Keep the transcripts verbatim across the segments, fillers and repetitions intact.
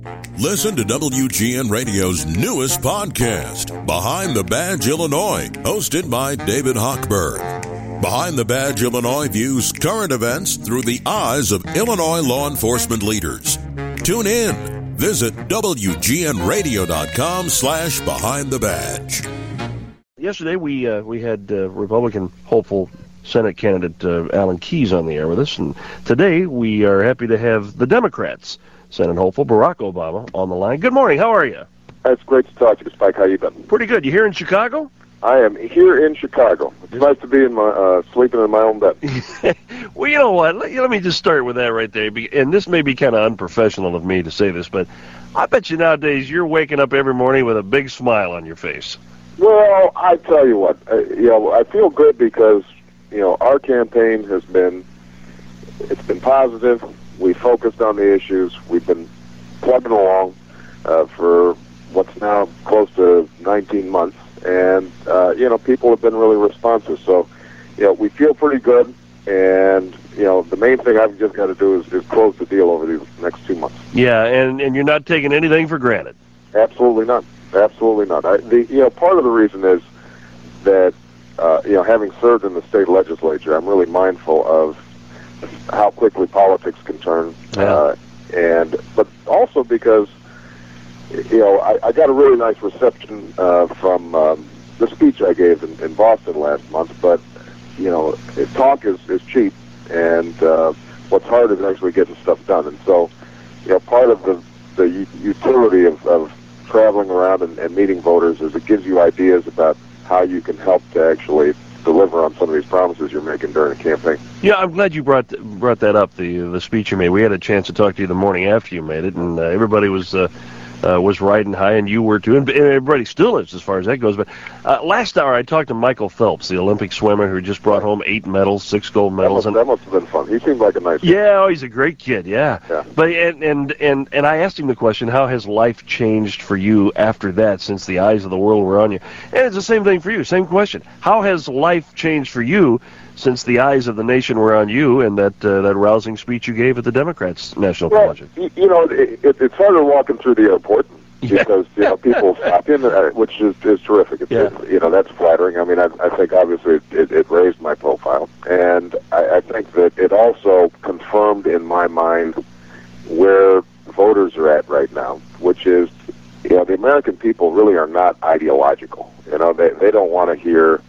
Listen to W G N Radio's newest podcast, Behind the Badge Illinois, hosted by David Hochberg. Behind the Badge Illinois views current events through the eyes of Illinois law enforcement leaders. Tune in. Visit W G N radio dot com slash behind the badge. Yesterday we uh, we had uh, Republican hopeful Senate candidate uh, Alan Keyes on the air with us, and today we are happy to have the Democrats Senate hopeful Barack Obama on the line. Good morning. How are you? It's great to talk to you, Spike. How you been? Pretty good. You here in Chicago? I am here in Chicago. It's nice to be in my uh, sleeping in my own bed. Well, you know what? Let, let me just start with that right there. And this may be kind of unprofessional of me to say this, but I bet you nowadays you're waking up every morning with a big smile on your face. Well, I tell you what, uh, you know, I feel good because you know our campaign has been it's been positive. We focused on the issues. We've been plugging along uh, for what's now close to nineteen months. And, uh, you know, people have been really responsive. So, you know, we feel pretty good. And, you know, the main thing I've just got to do is, is close the deal over these next two months. Yeah, and, and you're not taking anything for granted. Absolutely not. Absolutely not. I, the, you know, part of the reason is that, uh, you know, having served in the state legislature, I'm really mindful of how quickly politics can turn. Yeah. Uh, and but also because, you know, I, I got a really nice reception uh, from um, the speech I gave in, in Boston last month. But, you know, talk is, is cheap, and uh, what's hard is actually getting stuff done. And so, you know, part of the, the u- utility of, of traveling around and, and meeting voters is it gives you ideas about how you can help to actually deliver on some of these promises you're making during a campaign. Yeah, I'm glad you brought brought that up, the the speech you made. We had a chance to talk to you the morning after you made it, and uh, everybody was uh, uh, was riding high, and you were too, and everybody still is as far as that goes. But uh, last hour I talked to Michael Phelps, the Olympic swimmer who just brought home eight medals, six gold medals. That must, and that must have been fun. He seemed like a nice Yeah, guy. Oh, he's a great kid, yeah. yeah. But and, and, and, and I asked him the question, how has life changed for you after that, since the eyes of the world were on you? And it's the same thing for you, same question. How has life changed for you since the eyes of the nation were on you and that uh, that rousing speech you gave at the Democrats' National well, Convention? You, you know, it, it, it's harder walking through the airport. Yeah. Because you know people stop in, uh, which is, is terrific. It's, Yeah. it, you know that's flattering. I mean, I, I think obviously it, it, it raised my profile, and I, I think that it also confirmed in my mind where voters are at right now, which is, you know, the American people really are not ideological. You know, they they don't want to hear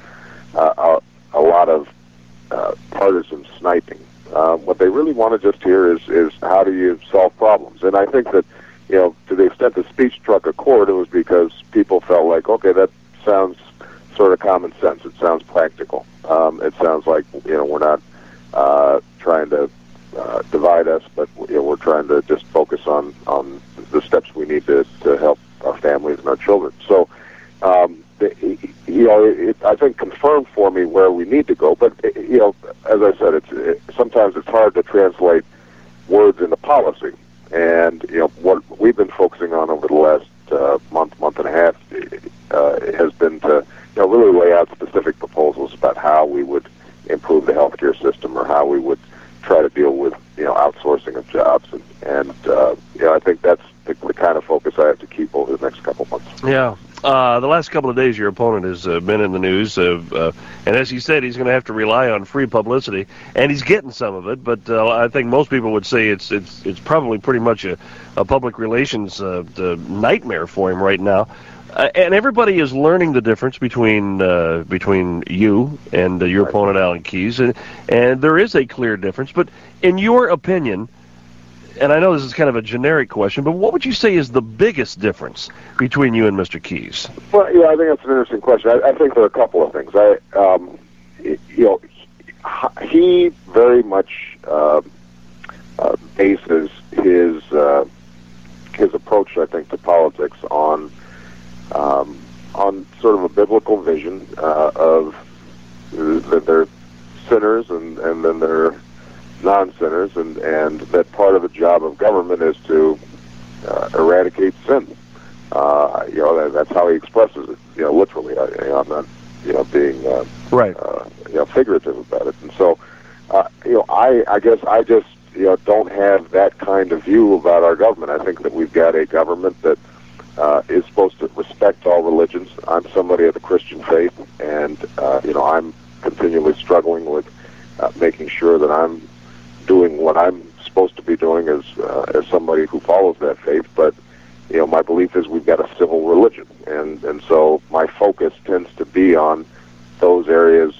uh, a, a lot of uh, partisan sniping. Uh, what they really want to just hear is is how do you solve problems, and I think that. You know, to the extent the speech struck a chord, it was because people felt like, okay, that sounds sort of common sense. It sounds practical. Um, it sounds like, you know, we're not uh, trying to uh, divide us, but you know, we're trying to just focus on, on the steps we need to, to help our families and our children. So, um, the, you know, it, I think confirmed for me where we need to go. But, you know, as I said, it's it, sometimes it's hard to translate words into policy. And, you know, what we've been focusing on over the last uh, month, month and a half uh, has been to, you know, really lay out specific proposals about how we would improve the healthcare system or how we would try to deal with, you know, outsourcing of jobs. And, and uh, you know, I think that's the, the kind of focus I have to keep over the next couple months. Yeah. Uh, the last couple of days, your opponent has uh, been in the news, uh, uh, and as he said, he's going to have to rely on free publicity, and he's getting some of it. But uh, I think most people would say it's it's it's probably pretty much a, a public relations uh, nightmare for him right now. Uh, and everybody is learning the difference between uh, between you and uh, your right. opponent, Alan Keyes, and and there is a clear difference. But in your opinion. And I know this is kind of a generic question, but what would you say is the biggest difference between you and Mister Keyes? Well, yeah, I think that's an interesting question. I, I think there are a couple of things. I, um, you know, he very much uh, uh, bases his uh, his approach, I think, to politics on um, on sort of a biblical vision uh, of that they're sinners and and then they're non-sinners, and, and that part of the job of government is to uh, eradicate sin. Uh, you know, that, that's how he expresses it, you know, literally. I, you know, I'm not, you know, being uh, right. uh, you know, figurative about it. And so, uh, you know, I, I guess I just you know, don't have that kind of view about our government. I think that we've got a government that uh, is supposed to respect all religions. I'm somebody of the Christian faith, and uh, you know, I'm continually struggling with uh, making sure that I'm doing what I'm supposed to be doing as uh, as somebody who follows that faith. But you know, my belief is we've got a civil religion, and and so my focus tends to be on those areas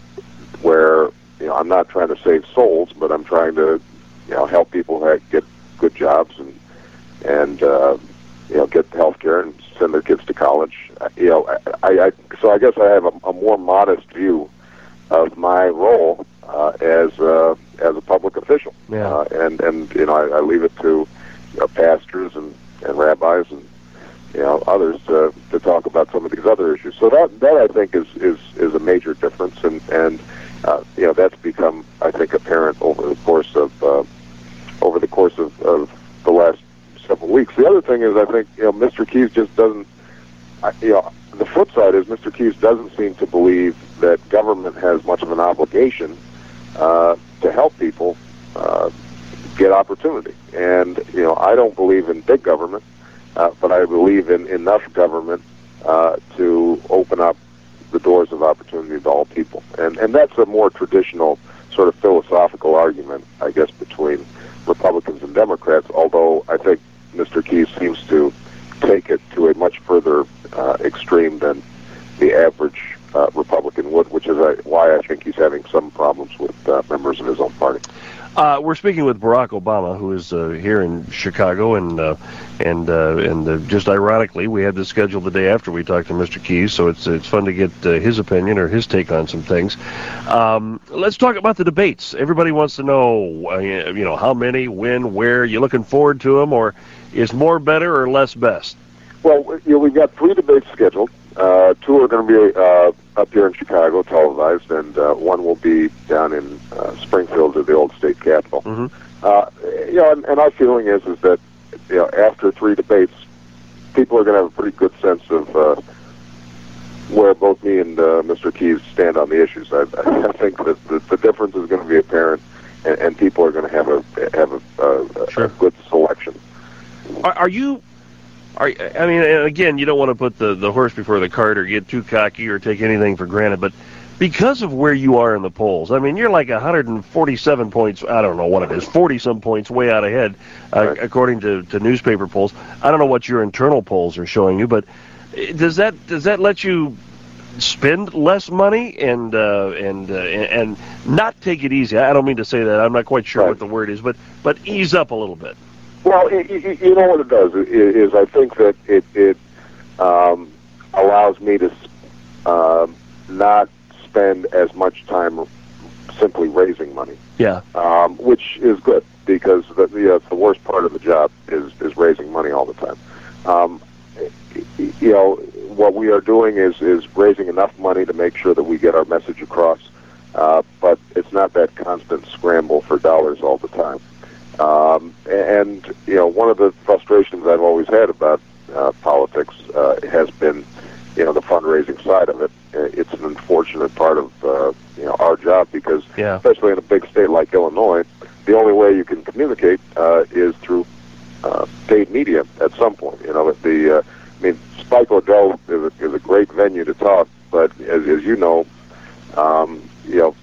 where, you know, I'm not trying to save souls, but I'm trying to, you know, help people have, get good jobs and and uh, you know, get health care and send their kids to college. You know, I, I so I guess I have a, a more modest view of my role uh, as uh, as a public official. Yeah. Uh, and and you know, I, I leave it to, you know, pastors and, and rabbis and, you know, others to to talk about some of these other issues. So that that I think is is, is a major difference, and and uh, you know, that's become, I think, apparent over the course of uh, over the course of, of the last several weeks. The other thing is, I think, you know, Mister Keyes just doesn't. I, you know, the flip side is Mister Keyes doesn't seem to believe that government has much of an obligation uh, to help people uh, get opportunity. And you know, I don't believe in big government. Uh, but I believe in enough government uh, to open up the doors of opportunity to all people. And and that's a more traditional sort of philosophical argument, I guess, between Republicans and Democrats, although I think Mister Keyes seems to take it to a much further uh, extreme than the average uh, Republican would, which is uh, why I think he's having some problems with uh, members of his own party. Uh, we're speaking with Barack Obama, who is uh, here in Chicago, and uh, and uh, and uh, just ironically, we had this scheduled the day after we talked to Mister Keyes, so it's it's fun to get uh, his opinion or his take on some things. Um, let's talk about the debates. Everybody wants to know, uh, you know, how many, when, where. You looking forward to them, or is more better or less best? Well, you know, we've got three debates scheduled. Uh, two are going to be uh, up here in Chicago, televised, and uh, one will be down in uh, Springfield at the old state capitol. Mm-hmm. Uh, you know, and, and our feeling is is that, you know, after three debates, people are going to have a pretty good sense of uh, where both me and uh, Mister Keyes stand on the issues. I, I think that the, the difference is going to be apparent, and, and people are going to have a have a, a, sure. a good selection. Are, are you? Are, I mean, and again, you don't want to put the, the horse before the cart or get too cocky or take anything for granted, but because of where you are in the polls, I mean, you're like one hundred forty-seven points, I don't know what it is, forty-some points way out ahead, uh, right. according to, to newspaper polls. I don't know what your internal polls are showing you, but does that does that let you spend less money and uh, and uh, and not take it easy? I don't mean to say that. I'm not quite sure right. what the word is, but but ease up a little bit. Well, it, it, you know what it does is, is I think that it, it um, allows me to uh, not spend as much time simply raising money. Yeah. Um, which is good, because the, you know, it's the worst part of the job is, is raising money all the time. Um, you know, what we are doing is, is raising enough money to make sure that we get our message across, uh, but it's not that constant scramble for dollars all the time. Um, and, you know, one of the frustrations I've always had about uh, politics uh, has been, you know, the fundraising side of it. It's an unfortunate part of, uh, you know, our job, because, yeah. especially in a big state like Illinois, the only way you can communicate uh, is through uh, paid media at some point. You know, the, uh, I mean, Spike O'Dell is a, is a great venue to talk, but as, as you know, um, you know,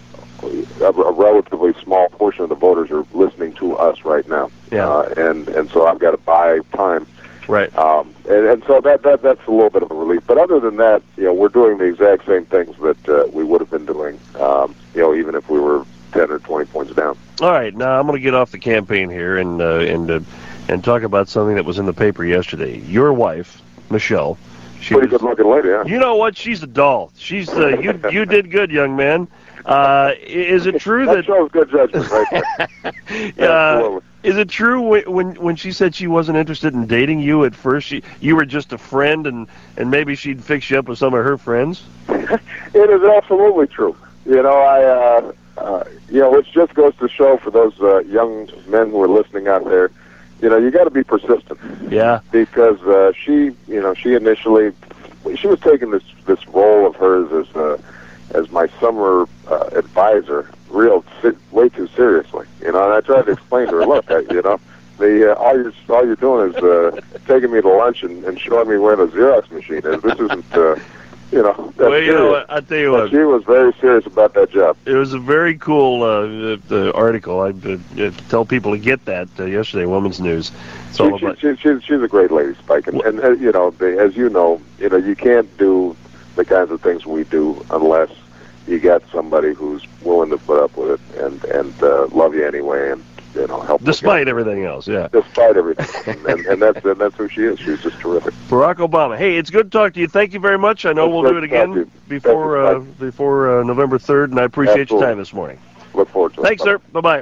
A, a relatively small portion of the voters are listening to us right now, yeah. uh, and and so I've got to buy time, right? Um, and, and so that that that's a little bit of a relief. But other than that, you know, we're doing the exact same things that uh, we would have been doing, um, you know, even if we were ten or twenty points down. All right, now I'm going to get off the campaign here and uh, and uh, and talk about something that was in the paper yesterday. Your wife, Michelle, she pretty was, good-looking lady, yeah. You know what? She's a doll. She's uh, you you did good, young man. Uh, is it true that, that shows good judgment right there? uh, is it true when when she said she wasn't interested in dating you at first? She, you were just a friend, and, and maybe she'd fix you up with some of her friends? It is absolutely true. You know, I uh, uh, you know, which just goes to show for those uh, young men who are listening out there, you know, you got to be persistent. Yeah. Because uh, she, you know, she initially she was taking this this role of hers as uh, as my summer uh, advisor real way too seriously. You know, and I tried to explain to her, look, I, you know, the uh, all you're all you're doing is uh, taking me to lunch and, and showing me where the Xerox machine is. This isn't. Uh, You know, that's well, you know what, I tell you what, she was very serious about that job. It was a very cool uh, the article. I uh, tell people to get that uh, yesterday, Women's News. It's she, all she, about... she, she's she's a great lady, Spike, and, and uh, you know, the, as you know, you know, you can't do the kinds of things we do unless you got somebody who's willing to put up with it and and uh, love you anyway, and you know, help. Despite everything else, yeah. Despite everything, and, and that's and that's who she is. She's just terrific. Barack Obama. Hey, it's good to talk to you. Thank you very much. I know It's we'll great do it to talk to again you. before uh, Thank you. before uh, November third, and I appreciate Absolutely. your time this morning. Look forward to it. Thanks, Bye. sir. Bye bye.